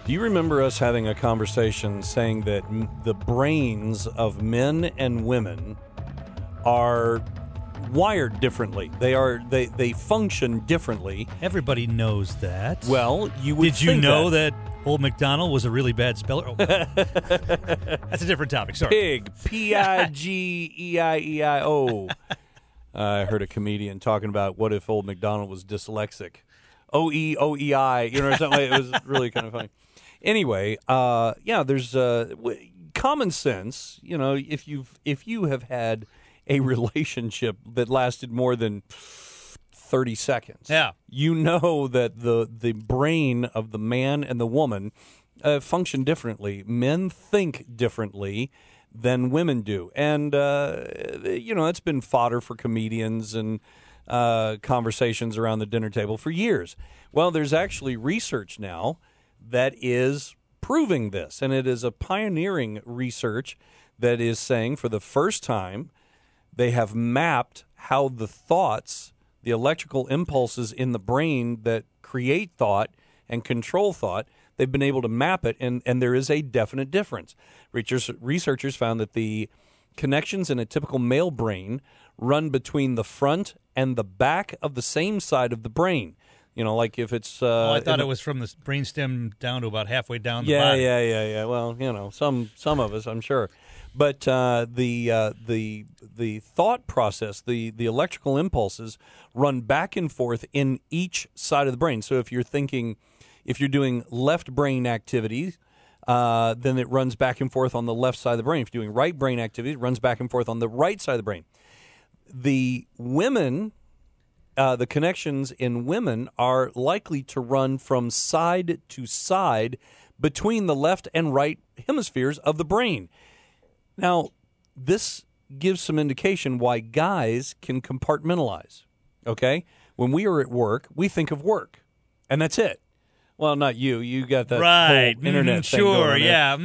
Do you remember us having a conversation saying that the brains of men and women are wired differently? They function differently. Everybody knows that. Well, you would Did you think know that Old MacDonald was a really bad speller? Oh, that's a different topic. Sorry. Pig, P-I-G-E-I-E-I-O. I heard a comedian talking about what if Old MacDonald was dyslexic. O-E-O-E-I, or something. It was really kind of funny. Anyway, there's common sense. If you have had a relationship that lasted more than 30 seconds, you know that the brain of the man and the woman function differently. Men think differently than women do, and it's been fodder for comedians and conversations around the dinner table for years. Well, there's actually research now that is proving this, and it is a pioneering research that is saying for the first time they have mapped how the thoughts, the electrical impulses in the brain that create thought and control thought, they've been able to map it, and there is a definite difference. Researchers found that the connections in a typical male brain run between the front and the back of the same side of the brain. Like if it's... I thought it was from the brainstem down to about halfway down the body. Yeah. Well, some of us, I'm sure. But the thought process, the electrical impulses run back and forth in each side of the brain. So if you're doing left brain activities, then it runs back and forth on the left side of the brain. If you're doing right brain activities, it runs back and forth on the right side of the brain. The women... the connections in women are likely to run from side to side between the left and right hemispheres of the brain. Now, this gives some indication why guys can compartmentalize, okay? When we are at work, we think of work, and that's it. Well, not you. You got that right. whole internet thing sure, going on there. Yeah.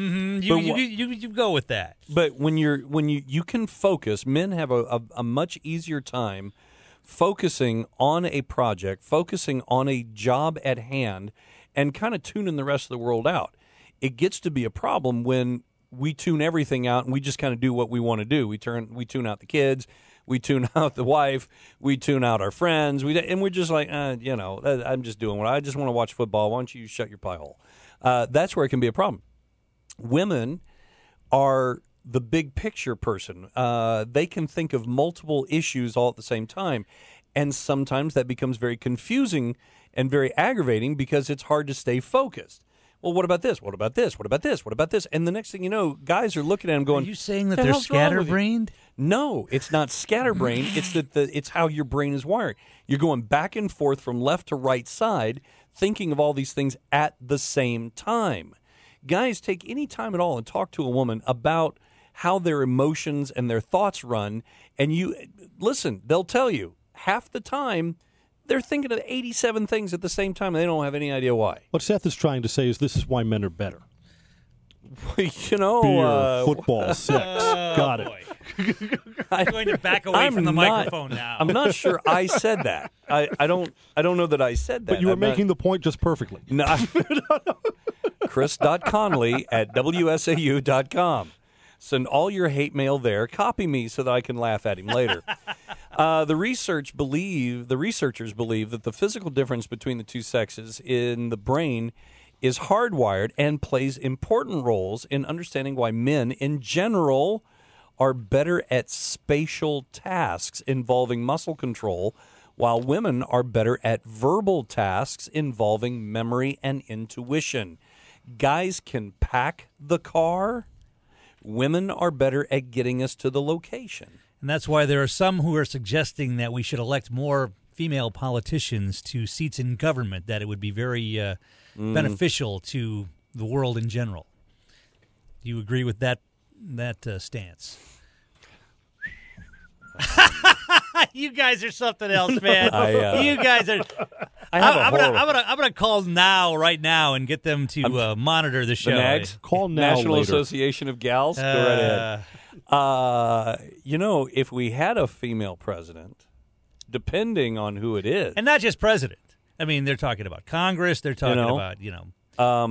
You go with that. But when you can focus, men have a much easier time focusing on a project, focusing on a job at hand, and kind of tuning the rest of the world out. It gets to be a problem when we tune everything out and we just kind of do what we want to do. We tune out the kids, we tune out the wife, we tune out our friends, and we're just like, I'm just doing what I just want to watch football. Why don't you shut your pie hole? That's where it can be a problem. Women are the big picture person. They can think of multiple issues all at the same time, and sometimes that becomes very confusing and very aggravating because it's hard to stay focused. Well, what about this? What about this? What about this? What about this? And the next thing you know, guys are looking at them going, are you saying that they're scatterbrained? No, it's not scatterbrained. It's it's how your brain is wired. You're going back and forth from left to right side, thinking of all these things at the same time. Guys, take any time at all and talk to a woman about how their emotions and their thoughts run, and they'll tell you half the time they're thinking of 87 things at the same time, and they don't have any idea why. What Seth is trying to say is this is why men are better. Beer, football, sex. Got it. I'm going to back away from the microphone now. I'm not sure I said that. I don't know that I said that. But you were making the point just perfectly. No. Chris.Conley@WSAU.com. Send all your hate mail there. Copy me so that I can laugh at him later. The researchers believe that the physical difference between the two sexes in the brain is hardwired and plays important roles in understanding why men in general are better at spatial tasks involving muscle control, while women are better at verbal tasks involving memory and intuition. Guys can pack the car. Women are better at getting us to the location. And that's why there are some who are suggesting that we should elect more female politicians to seats in government, that it would be very beneficial to the world in general. Do you agree with that stance? You guys are something else, man. You guys are. I'm gonna call right now, and get them to monitor the show. The NAGS? Call now. National later. Association of Gals. Go right ahead. If we had a female president, depending on who it is, and not just president. I mean, they're talking about Congress. They're talking about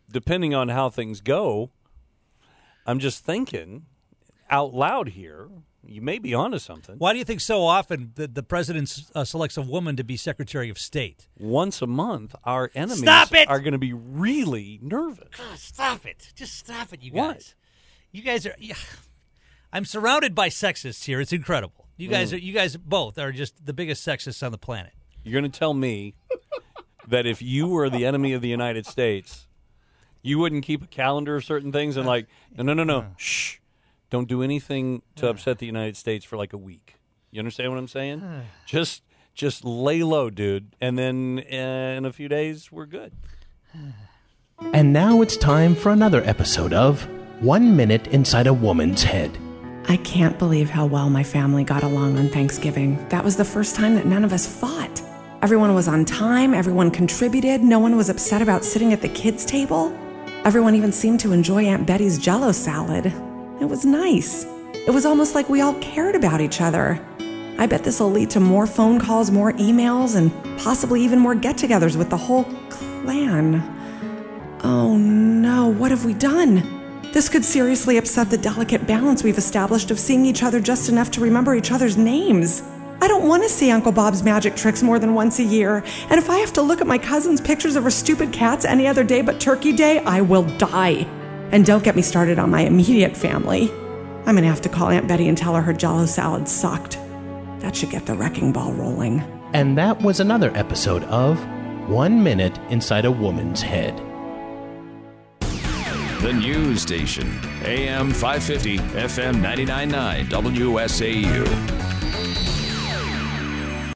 depending on how things go, I'm just thinking out loud here. You may be onto something. Why do you think so often the president selects a woman to be Secretary of State? Once a month, our enemies are going to be really nervous. God, stop it. Just stop it, you What? guys. You guys are... Yeah. I'm surrounded by sexists here. It's incredible. You guys both are just the biggest sexists on the planet. You're going to tell me that if you were the enemy of the United States, you wouldn't keep a calendar of certain things and no, shh, don't do anything to upset the United States for like a week. You understand what I'm saying? Just lay low, dude, and then in a few days we're good. And now it's time for another episode of 1 Minute Inside a Woman's Head. I can't believe how well my family got along on Thanksgiving. That was the first time that none of us fought. Everyone was on time, everyone contributed, no one was upset about sitting at the kids' table. Everyone even seemed to enjoy Aunt Betty's Jell-O salad. It was nice. It was almost like we all cared about each other. I bet this will lead to more phone calls, more emails, and possibly even more get-togethers with the whole clan. Oh no, what have we done? This could seriously upset the delicate balance we've established of seeing each other just enough to remember each other's names. I don't want to see Uncle Bob's magic tricks more than once a year. And if I have to look at my cousin's pictures of her stupid cats any other day but Turkey Day, I will die. And don't get me started on my immediate family. I'm going to have to call Aunt Betty and tell her Jell-O salad sucked. That should get the wrecking ball rolling. And that was another episode of 1 Minute Inside a Woman's Head. The news station, AM 550, FM 99.9, WSAU.